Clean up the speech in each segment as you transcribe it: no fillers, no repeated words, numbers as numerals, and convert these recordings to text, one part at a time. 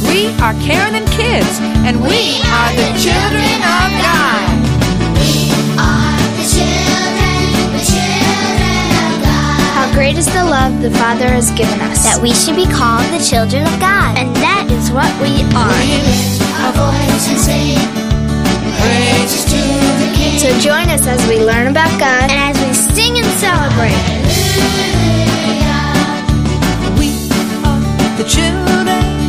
We are Karen and Kids, and we are the children of God. We are the children of God. How great is the love the Father has given us, that we should be called the children of God. and that is what we are. We lift our voice and sing praises to the King. So join us as we learn about God and as we sing and celebrate. We are the children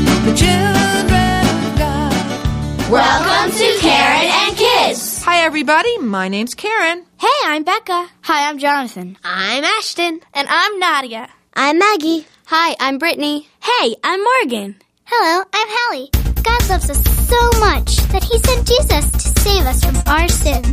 of God. Welcome to Karen and Kids. Hi, everybody. My name's Karen. Hey, I'm Becca. Hi, I'm Jonathan. I'm Ashton. And I'm Nadia. I'm Maggie. Hi, I'm Brittany. Hey, I'm Morgan. Hello, I'm Hallie. God loves us so much that He sent Jesus to save us from our sins.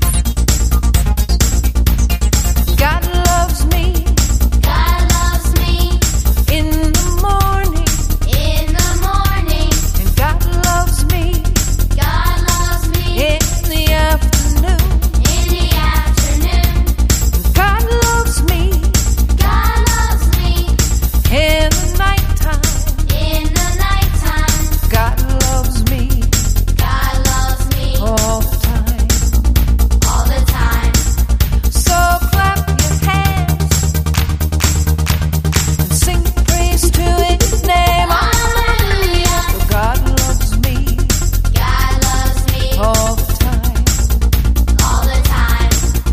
God loves me God loves me in the morning, in the morning. and God loves me God loves me in the afternoon. in the afternoon. God loves me God loves me in the nighttime. in the nighttime. God loves me God loves me all the time. all the time. So clap your hands and sing praise to His name. Hallelujah. For God loves me God loves me all the time. all the time.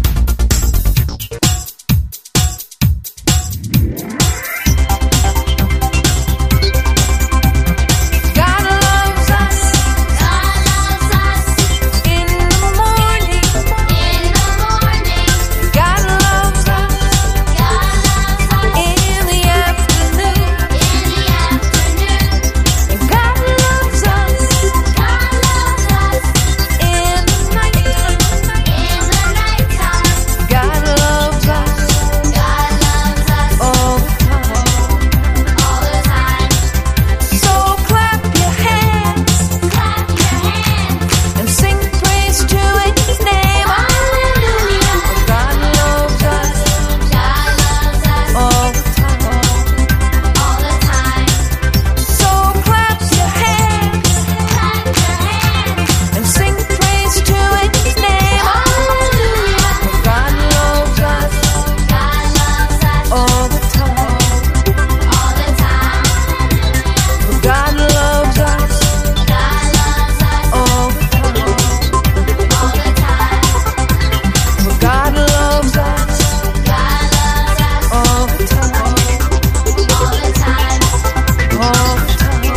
God loves us God loves us in the morning. in the morning. God loves us God loves us in the afternoon. in the afternoon. And God loves us God loves us in the nighttime. in the nighttime. God loves us God loves us all the time. all the time. So clap your hands Clap your hands. and sing praise to His name. Hallelujah. For God loves us God loves us all the time. all the time. So clap your hands Clap your hands. and sing praise to His name. Hallelujah. For God loves us God loves us all the time. all the time. For God loves us God loves us all the time. all the time. For God loves us God loves us all the time. all the time. All the time.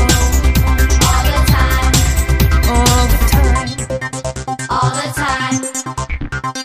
All the time. All the time. All the time.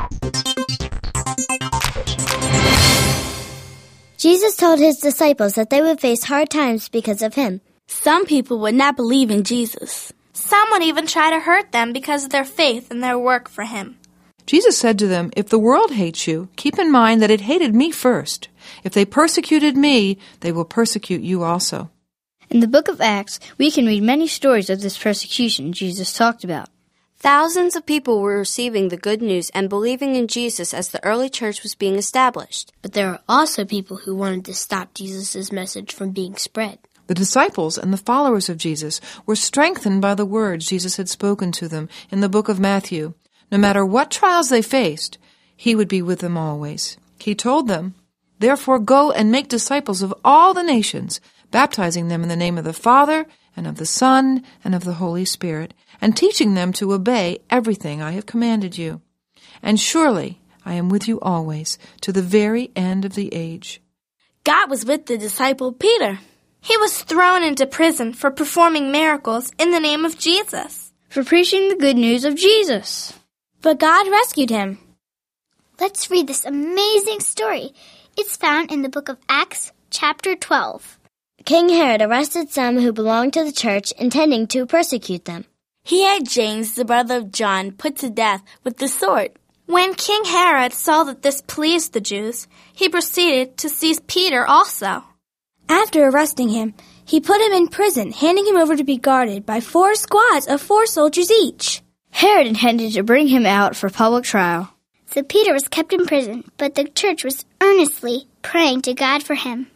Jesus told his disciples that they would face hard times because of him. Some people would not believe in Jesus. Some would even try to hurt them because of their faith and their work for him. Jesus said to them, "If the world hates you, keep in mind that it hated me first. If they persecuted me, they will persecute you also." In the book of Acts, we can read many stories of this persecution Jesus talked about. Thousands of people were receiving the good news and believing in Jesus as the early church was being established. But there are also people who wanted to stop Jesus' message from being spread. The disciples and the followers of Jesus were strengthened by the words Jesus had spoken to them in the book of Matthew. No matter what trials they faced, He would be with them always. He told them, "Therefore go and make disciples of all the nations, baptizing them in the name of the Father, and of the Son, and of the Holy Spirit, and teaching them to obey everything I have commanded you. And surely I am with you always, to the very end of the age." God was with the disciple Peter. He was thrown into prison for performing miracles in the name of Jesus. For preaching the good news of Jesus. But God rescued him. Let's read this amazing story. It's found in the book of Acts, chapter 12. King Herod arrested some who belonged to the church, intending to persecute them. He had James, the brother of John, put to death with the sword. When King Herod saw that this pleased the Jews, he proceeded to seize Peter also. After arresting him, he put him in prison, handing him over to be guarded by 4 squads of 4 soldiers each. Herod intended to bring him out for public trial. So Peter was kept in prison, but the church was earnestly praying to God for him.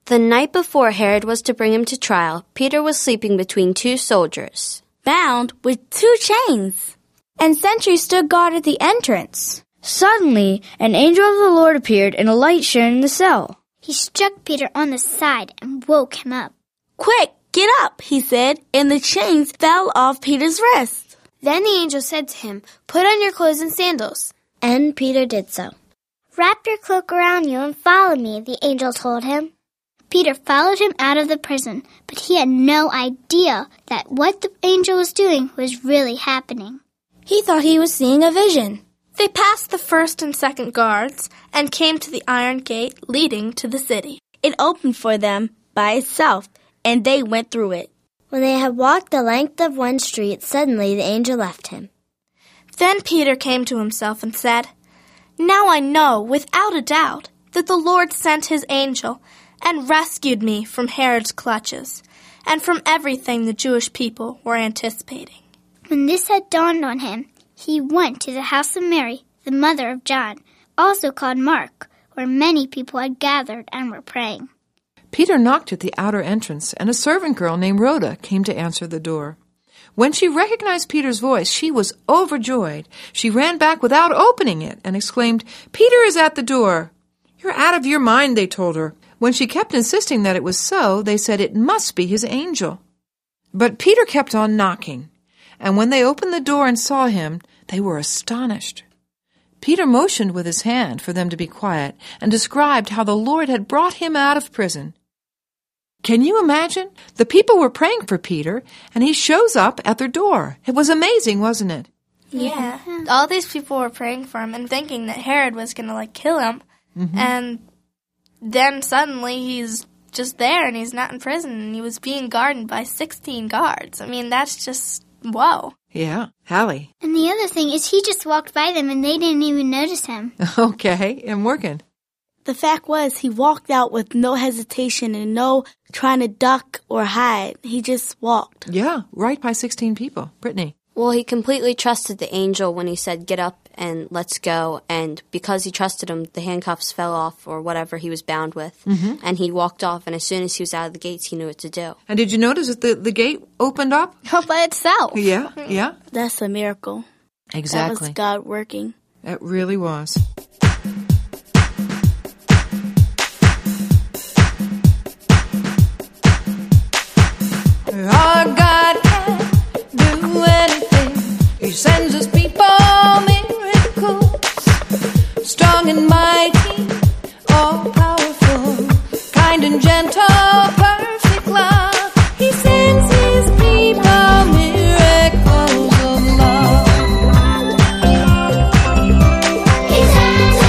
The night before Herod was to bring him to trial, Peter was sleeping between two soldiers, bound with 2 chains. And sentries stood guard at the entrance. Suddenly, an angel of the Lord appeared and a light shone in the cell. He struck Peter on the side and woke him up. Quick, get up, he said, and the chains fell off Peter's wrists. Then the angel said to him, "Put on your clothes and sandals." And Peter did so. Wrap your cloak around you and follow me, the angel told him. Peter followed him out of the prison, but he had no idea that what the angel was doing was really happening. He thought he was seeing a vision. They passed the first and second guards and came to the iron gate leading to the city. It opened for them by itself, and they went through it. When they had walked the length of one street, suddenly the angel left him. Then Peter came to himself and said, "Now I know, without a doubt, that the Lord sent his angel and rescued me from Herod's clutches and from everything the Jewish people were anticipating." When this had dawned on him, he went to the house of Mary, the mother of John, also called Mark, where many people had gathered and were praying. Peter knocked at the outer entrance, and a servant girl named Rhoda came to answer the door. When she recognized Peter's voice, she was overjoyed. She ran back without opening it and exclaimed, "Peter is at the door." "You're out of your mind," they told her. When she kept insisting that it was so, they said it must be his angel. But Peter kept on knocking, and when they opened the door and saw him, they were astonished. Peter motioned with his hand for them to be quiet and described how the Lord had brought him out of prison. Can you imagine? The people were praying for Peter, and he shows up at their door. It was amazing, wasn't it? Yeah. All these people were praying for him and thinking that Herod was going to, kill him. Mm-hmm. And then suddenly he's just there, and he's not in prison, and he was being guarded by 16 guards. I mean, that's just, whoa. Yeah. Hallie. And the other thing is he just walked by them, and they didn't even notice him. Okay, and Morgan. The fact was, he walked out with no hesitation and no trying to duck or hide. He just walked. Yeah, right by 16 people. Brittany. Well, he completely trusted the angel when he said, "Get up and let's go." And because he trusted him, the handcuffs fell off or whatever he was bound with. Mm-hmm. And he walked off, and as soon as he was out of the gates, he knew what to do. And did you notice that the gate opened up? All by itself. Yeah, yeah. That's a miracle. Exactly. That was God working. It really was. Our God can do anything. He sends us people miracles, strong and mighty, all powerful, kind and gentle, perfect love. He sends his people miracles of love. He sends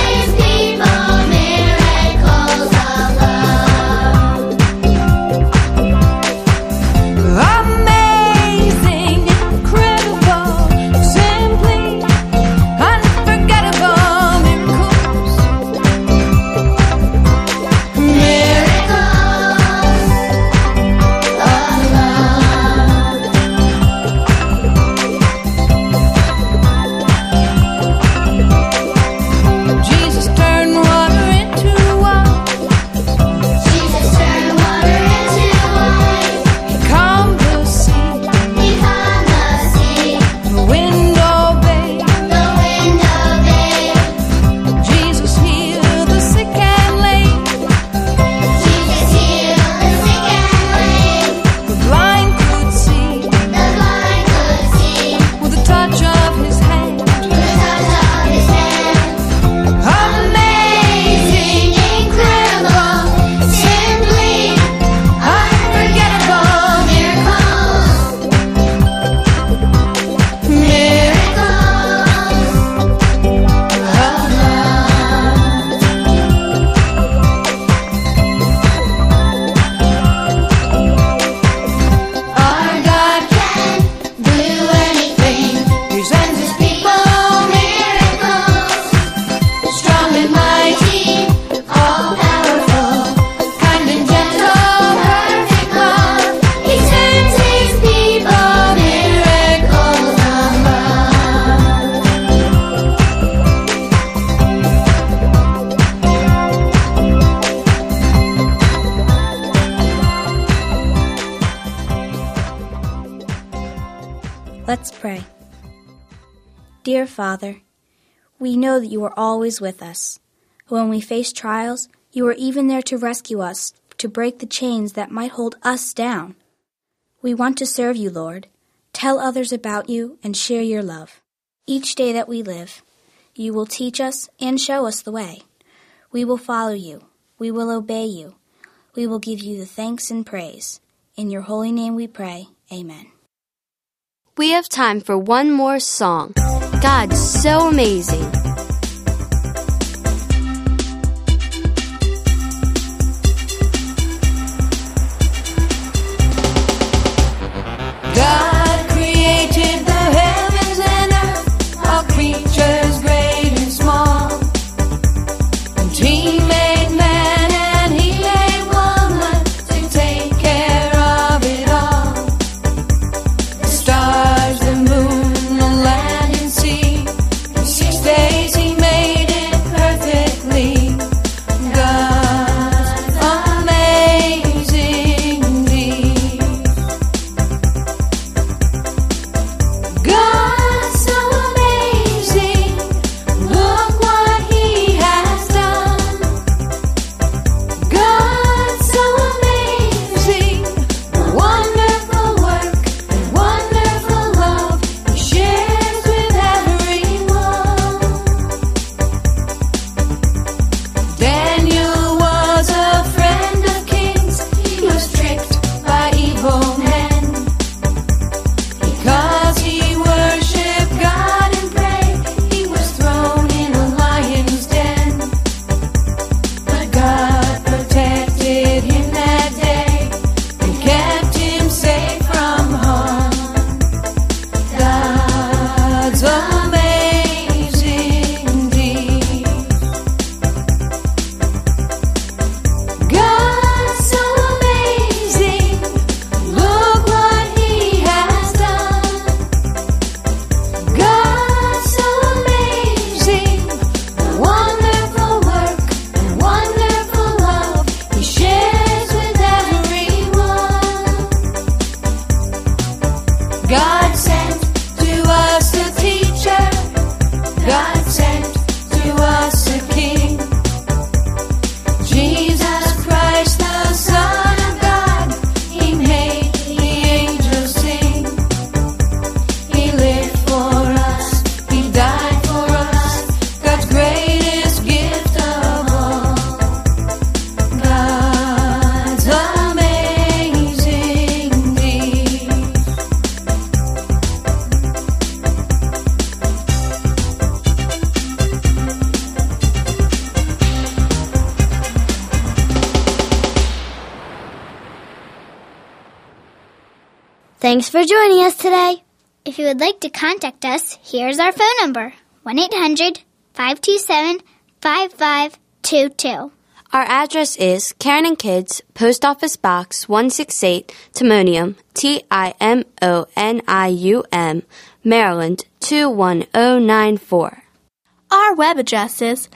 Let's pray. Dear Father, we know that you are always with us. When we face trials, you are even there to rescue us, to break the chains that might hold us down. We want to serve you, Lord, tell others about you, and share your love. Each day that we live, you will teach us and show us the way. We will follow you. We will obey you. We will give you the thanks and praise. In your holy name we pray. Amen. We have time for one more song. God's so amazing. God created the heavens and earth, all creatures great and small. And He made man and He made woman to take care of it all. The stars, the moon, the land and sea. In 6 days He made it perfectly. God's amazing deeds. God's so amazing. Look what He has done. God's so amazing. Wonderful work and wonderful love He shares with everyone. Daniel was a friend of kings. He was tricked by evil men. Because he worshipped God and prayed, he was thrown in a lion's den. But God protected him that day and kept him safe from harm. God's amazing deeds. God's so amazing. Look what He has done. God's so amazing. Wonderful work and wonderful love He shares with everyone. God sent to us a teacher. God sent to us a king. Jesus Christ, the Son of God. He made the angels sing. He lived for us. He died for us. God's greatest gift of all. God's amazing deeds. Thanks for joining us today. If you would like to contact us, here's our phone number, 1-800-527-5522. Our address is Karen and Kids, Post Office Box 168, Timonium, Timonium, Maryland 21094. Our web address is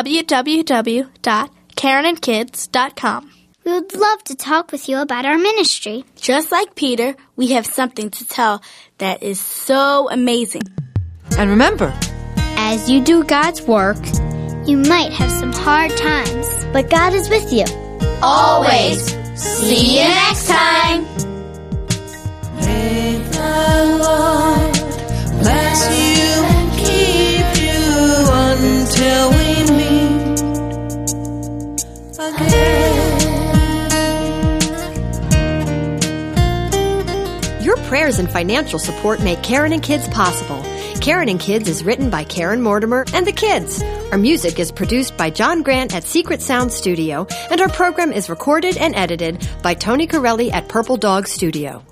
www.karenandkids.com. We would love to talk with you about our ministry. Just like Peter, we have something to tell that is so amazing. And remember, As you do God's work, You might have some hard times. but God is with you. Always. See you next time. may the Lord bless you and keep you until we meet again. Your prayers and financial support make Karen and Kids possible. Karen and Kids is written by Karen Mortimer and the kids. Our music is produced by John Grant at Secret Sound Studio, and our program is recorded and edited by Tony Corelli at Purple Dog Studio.